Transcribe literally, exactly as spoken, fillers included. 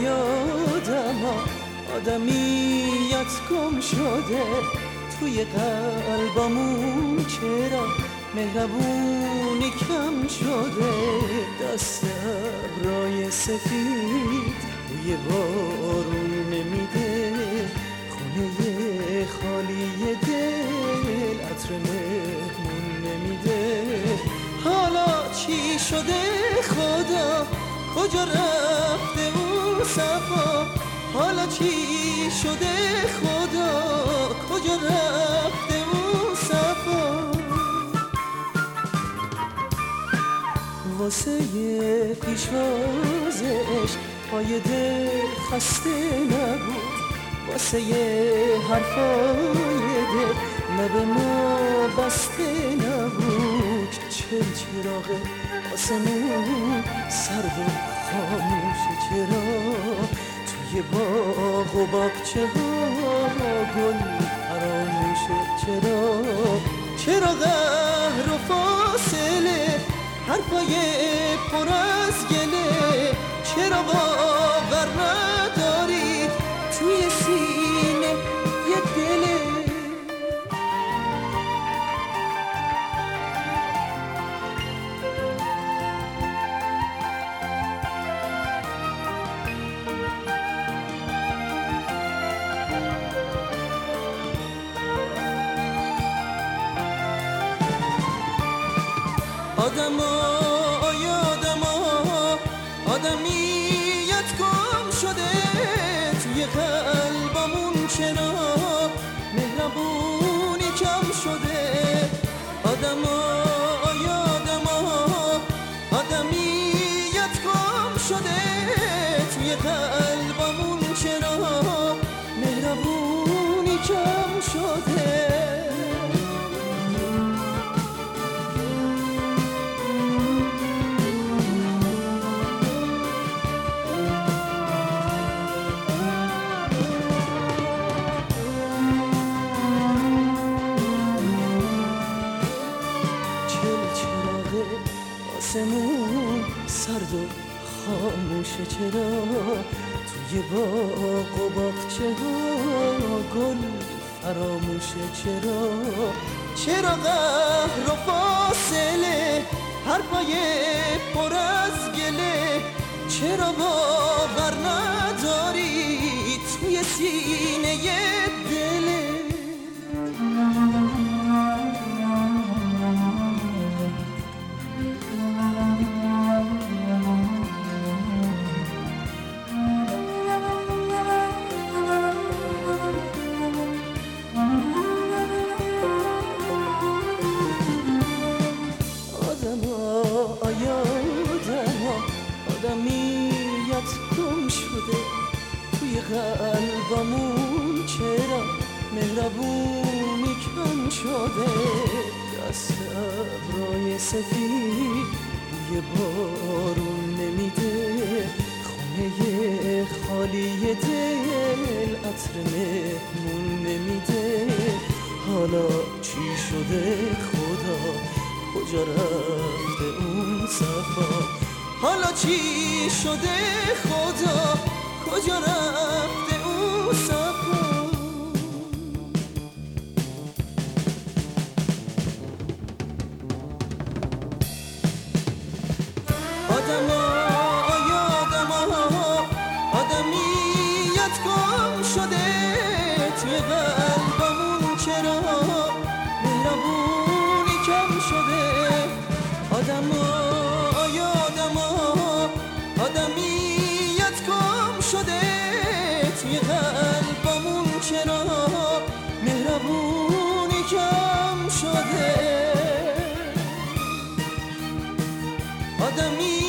یادم آدمیت گم شده توی قلبمون، چرا مهربونی کم شده؟ دست ابرای سفید بوی بارون نمیده، خونه خالی دل عطر مهمون نمیده. حالا چی شده خدا؟ کجا رفته اون صفا؟ حالا چی شده خدا؟ کجا رفته اون صفا؟ واسه پیشواز عشق پای دل خسته نبود، واسه حرفای دل لب ما بسته نبود. چل چراغ آسمون سرد و خاموشه، چرا توی باغ و باغچه ها گل فراموشه؟ چرا چرا قهر و فاصله حرفای پر از گله؟ چرا باور نداری توی سینه یه دله؟ آدم ها یادم ها آدمیت گم شده توی قلبمون، چرا مهربونی کم شده؟ آدم ها یادم ها آدمیت گم شده توی قلبمون، چرا مهربونی کم شده؟ آسمون سرد و خاموشه، چرا توی باغ و باغچه ها گل فراموشه؟ چرا چرا قهر و فاصله حرفای پر از گله؟ چرا باور نداری توی سینه دله؟ آدمیت گم شده توی قلبمون، چرا مهربونی کم شده؟ دست ابرای سفید بوی بارون نمیده، خونه خالی دل عطر مهمون نمیده. حالا چی شده خدا؟ کجا رفته اون صفا؟ حالا چی شده خدا؟ کجا رفته اون صفا؟ آدم ها یادم ها آدمیت گم شده توی قلبمون، چرا مهربونی کم شده؟ آدم ها یادم ها آدمیت گم شده توی قلبمون، چرا مهربونی کم شده؟ آدمی